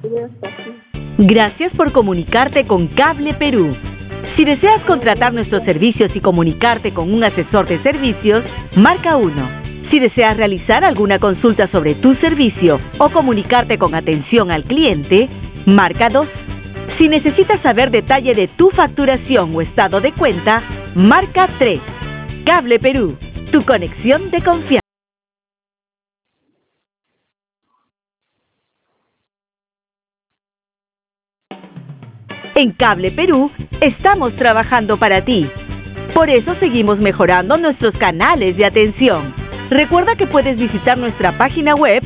Gracias por comunicarte con Cable Perú. Si deseas contratar nuestros servicios y comunicarte con un asesor de servicios, marca 1. Si deseas realizar alguna consulta sobre tu servicio o comunicarte con atención al cliente, marca 2. Si necesitas saber detalle de tu facturación o estado de cuenta, marca 3. Cable Perú, tu conexión de confianza. En Cable Perú estamos trabajando para ti. Por eso seguimos mejorando nuestros canales de atención. Recuerda que puedes visitar nuestra página web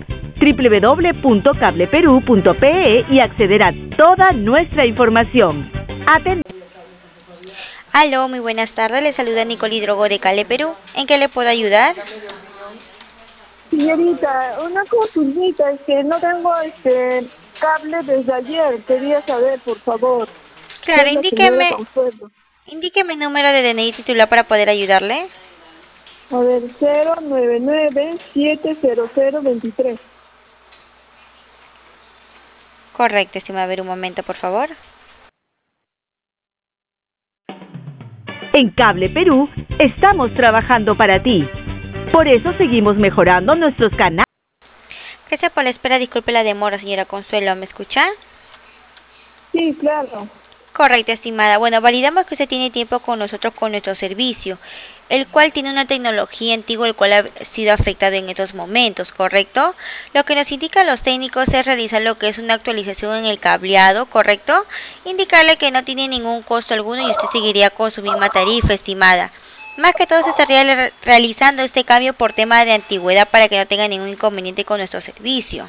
www.cableperu.pe y acceder a toda nuestra información. Aló, muy buenas tardes. Le saluda Nicole Hidrogo de Cable Perú. ¿En qué le puedo ayudar? Señorita, una consultita, es que no tengo cable desde ayer. Quería saber, por favor. Claro, indíqueme el número de DNI titular para poder ayudarle. A ver, 099-70023. Correcto, estimada. A ver, un momento, por favor. En Cable Perú estamos trabajando para ti. Por eso seguimos mejorando nuestros canales. Gracias por la espera. Disculpe la demora, señora Consuelo. ¿Me escucha? Sí, claro. Correcto, estimada. Bueno, validamos que usted tiene tiempo con nosotros con nuestro servicio, el cual tiene una tecnología antigua, el cual ha sido afectado en estos momentos, ¿correcto? Lo que nos indican los técnicos es realizar lo que es una actualización en el cableado, ¿correcto? Indicarle que no tiene ningún costo alguno y usted seguiría con su misma tarifa, estimada. Más que todo se estaría realizando este cambio por tema de antigüedad para que no tenga ningún inconveniente con nuestro servicio.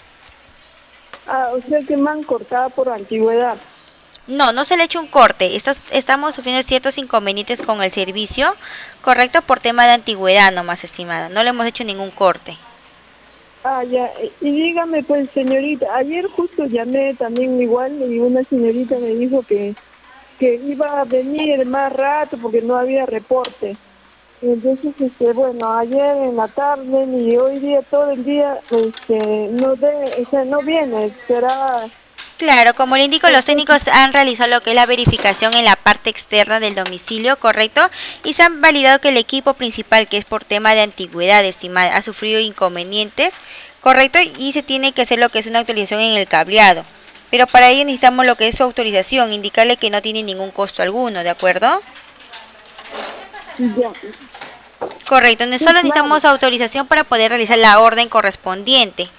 O sea que me han cortado por antigüedad. No, no se le ha hecho un corte. Estamos sufriendo ciertos inconvenientes con el servicio, correcto, por tema de antigüedad nomás, estimada. No le hemos hecho ningún corte. Ya. Y dígame, pues, señorita, ayer justo llamé también igual y una señorita me dijo que iba a venir más rato porque no había reporte. Entonces, bueno, ayer en la tarde y hoy día todo el día, no viene, será... Claro, como le indico, los técnicos han realizado lo que es la verificación en la parte externa del domicilio, ¿correcto? Y se han validado que el equipo principal, que es por tema de antigüedad, estimada, ha sufrido inconvenientes, ¿correcto? Y se tiene que hacer lo que es una actualización en el cableado. Pero para ello necesitamos lo que es su autorización, indicarle que no tiene ningún costo alguno, ¿de acuerdo? Ya. Correcto, solo necesitamos autorización para poder realizar la orden correspondiente.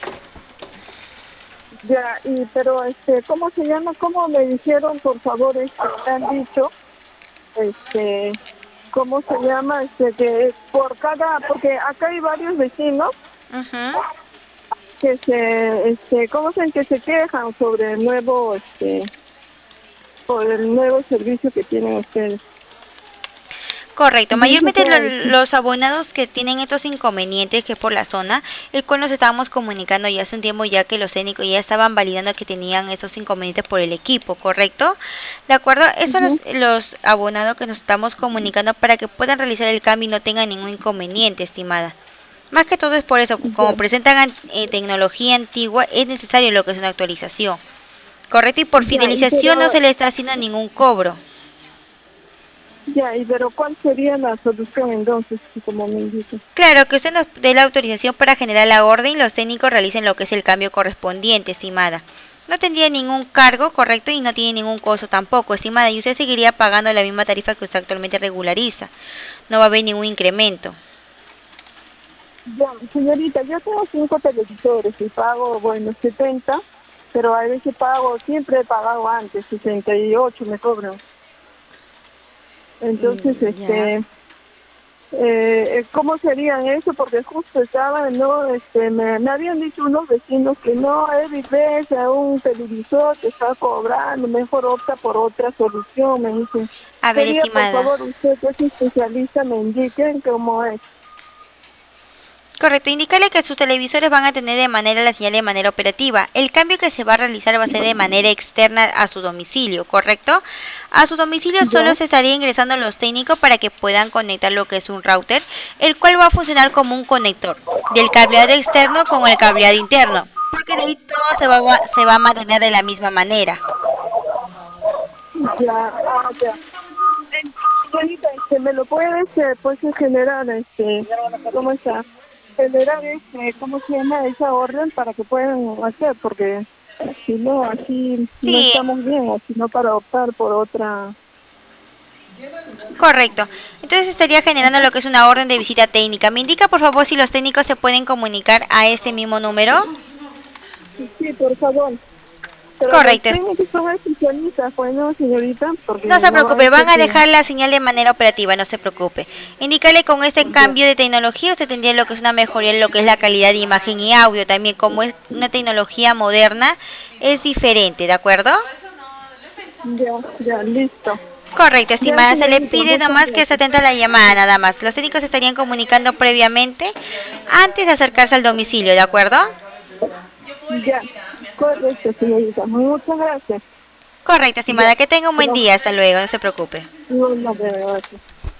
Ya, pero ¿cómo se llama? ¿Cómo me dijeron, por favor, me han dicho, cómo se llama, que porque acá hay varios vecinos que que se quejan sobre el nuevo, por el nuevo servicio que tienen ustedes. Correcto, mayormente los abonados que tienen estos inconvenientes que es por la zona, el cual nos estábamos comunicando ya hace un tiempo ya que los técnicos ya estaban validando que tenían esos inconvenientes por el equipo, ¿correcto? ¿De acuerdo? Esos son los abonados que nos estamos comunicando para que puedan realizar el cambio y no tengan ningún inconveniente, estimada. Más que todo es por eso, como presentan tecnología antigua, es necesario lo que es una actualización, ¿correcto? Y por fidelización no se le está haciendo ningún cobro. Ya, pero ¿cuál sería la solución entonces, como me dice? Claro, que usted nos dé la autorización para generar la orden y los técnicos realicen lo que es el cambio correspondiente, estimada. No tendría ningún cargo, correcto, y no tiene ningún costo tampoco, estimada, y usted seguiría pagando la misma tarifa que usted actualmente regulariza. No va a haber ningún incremento. Ya, señorita, yo tengo 5 televisores y pago, 70, pero a veces siempre he pagado antes, 68 me cobran. Entonces, ¿cómo serían eso? Porque justo estaban, me habían dicho unos vecinos que no, ves a un televisor que está cobrando, mejor opta por otra solución, me dicen. A ver, estimada. Por favor, usted que es especialista, me indiquen cómo es. Correcto, indicarle que sus televisores van a tener de manera la señal de manera operativa. El cambio que se va a realizar va a ser de manera externa a su domicilio, ¿correcto? A su domicilio solo se estaría ingresando los técnicos para que puedan conectar lo que es un router, el cual va a funcionar como un conector del cableado externo con el cableado interno, porque de ahí todo se va a mantener de la misma manera. Ya, ya. Señorita, ¿me lo puedes pues generar, cómo está? Generar, ¿cómo se llama? Esa orden para que puedan hacer, porque si no, así no Sí, estamos bien, o si no para optar por otra. correcto. Entonces estaría generando lo que es una orden de visita técnica. ¿Me indica por favor si los técnicos se pueden comunicar a este mismo número? Sí, por favor. Pero Correcto. los técnicos son especialistas, pues no, señorita, porque No se preocupe, van a que... dejar la señal de manera operativa, no se preocupe. Indícale con este cambio de tecnología, usted tendría lo que es una mejoría en lo que es la calidad de imagen y audio. También como es una tecnología moderna, es diferente, ¿de acuerdo? Ya, listo. Correcto, estimada. Se le Señorita, pide muchas nomás que se gracias. atente a la llamada, nada más. Los técnicos se estarían comunicando previamente antes de acercarse al domicilio, ¿de acuerdo? Ya, correcto, señorita. Muchas gracias. Correcto, estimada. Ya, Que tenga un buen gracias. día. Hasta luego, no se preocupe. No, gracias.